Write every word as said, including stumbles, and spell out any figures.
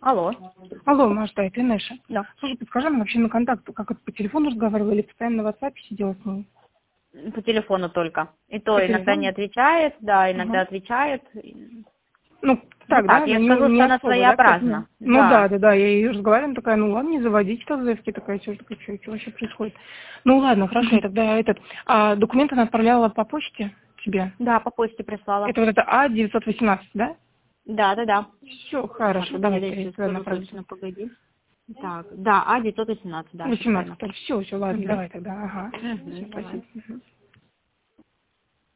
Алло. Алло, Маш, да, это Инеша. Да. Слушай, подскажи, она вообще на контакт, как это, по телефону разговаривала или постоянно на WhatsApp сидела с ней? По телефону только. И то По иногда телефону? не отвечает, да, иногда Ага. отвечает. Ну, Вот так, да, так, ну, я не, скажу, не что она особо, да, как, ну, своеобразна. ну да, Да. да, да, я ее разговариваю, такая, ну ладно, не заводите тазовки, такая, что, такая, что, что вообще происходит? Ну ладно, хорошо, тогда этот, а документы она отправляла по почте тебе? Да, по почте прислала. Это вот это А девятьсот восемнадцать, да? Да, да, да. Все, хорошо, Так, давай, я я сейчас тебя скажу направлю. точно, погоди. Так, да, А девятьсот восемнадцать, да, все правильно. восемнадцать, все, все, ладно, Угу. давай тогда, ага. Все, Угу, давай. спасибо. Мгм.